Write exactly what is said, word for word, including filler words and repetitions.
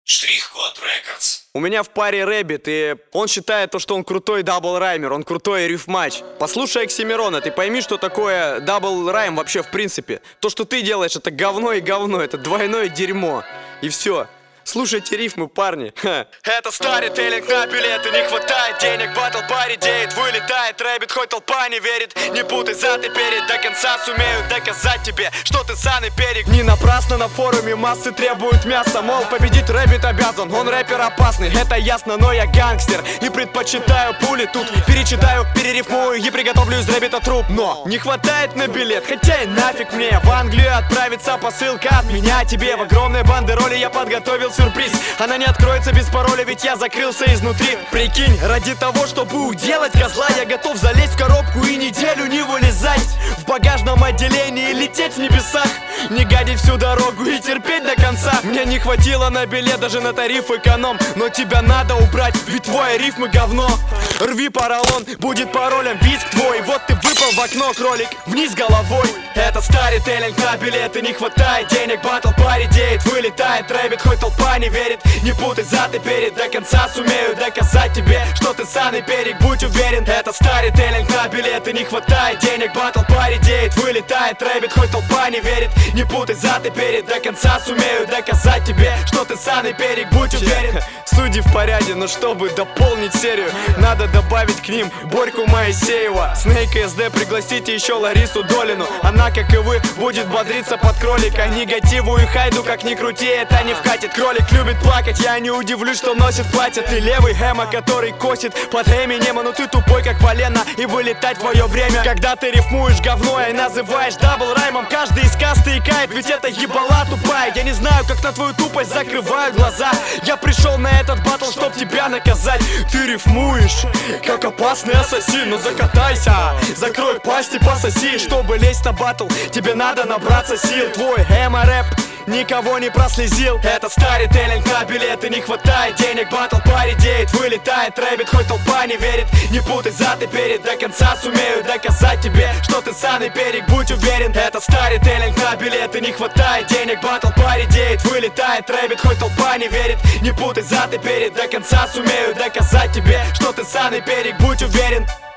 Штрих-код Рекордс. У меня в паре Рэббит, и он считает то, что он крутой дабл-раймер, он крутой рифмач. Послушай Оксимирона, ты пойми, что такое дабл-райм вообще в принципе. То, что ты делаешь, это говно и говно, это двойное дерьмо. И все. Слушайте рифмы, парни. Ха. Это старителлинг на билеты, не хватает денег, батл поредеет, вылетает рэббит, хоть толпа не верит. Не путай зад и перед, до конца сумею доказать тебе, что ты саный перек. Не напрасно на форуме массы требуют мяса, мол, победить рэббит обязан, он рэпер опасный, это ясно, но я гангстер и предпочитаю пули тут. Перечитаю, перерифмую и приготовлю из рэббита труп. Но не хватает на билет, хотя и нафиг мне. В Англию отправится посылка от меня тебе. В огромной бандероле я подготовил сюрприз. Она не откроется без пароля, ведь я закрылся изнутри. Прикинь, ради того, чтобы уделать козла, я готов залезть в коробку и неделю не вылезать. В багажном отделении лететь в небесах, не гадить всю дорогу и терпеть до конца. Мне не хватило на билет, даже на тариф эконом. Но тебя надо убрать, ведь твой рифмы говно. Рви поролон, будет паролем виск твой. Вот ты выпал в окно, кролик, вниз головой. Это старителлинг на билеты, не хватает денег, батл поредеет, вылетает рэббит, хоть толпа не верит. Не путай зад и перед, до конца сумею доказать тебе, что ты саный перек, будь уверен. Это старителлинг на билеты, не хватает денег, батл поредеет, вылетает рэббит, хоть толпа не верит. Не путай зад и перед, до конца сумею доказать тебе, что ты саный перек, будь уверен. Судьи в порядке, но чтобы дополнить серию, надо добавить к ним Борьку Моисеева, Снейк и эс дэ, пригласите еще Ларису Долину. Она, как и вы, будет бодриться под кролика. Негативу и хайду, как ни крути, это не вкатит. Кролик любит плакать, я не удивлюсь, что носит платье. Ты левый Хэма, который косит под Эминема, но ты тупой, как полено, и вылетать твое время. Когда ты рифмуешь говно и называешь дабл-раймом, каждый из касты икает, ведь это ебала тупая. Я не знаю, как на твою тупость закрываю глаза. Я пришел на этот батл, чтоб тебя наказать. Ты рифмуешь, как опасный ассасин, но закатайся, закрой пасть и пососи. Чтобы лезть на батл, тебе надо набраться сил. Твой эмо-рэп никого не прослезил. Это старителлинг на билеты, не хватает денег, батл поредеет, вылетает рэббит, хоть толпа не верит. Не путай зад и перед, до конца сумею доказать тебе, что ты саный перек, будь уверен. Это старителлинг на билеты, не хватает денег, батл поредеет, вылетает рэббит, хоть толпа не верит. Не путай зад и перед, до конца сумею доказать тебе, что ты саный перек, будь уверен.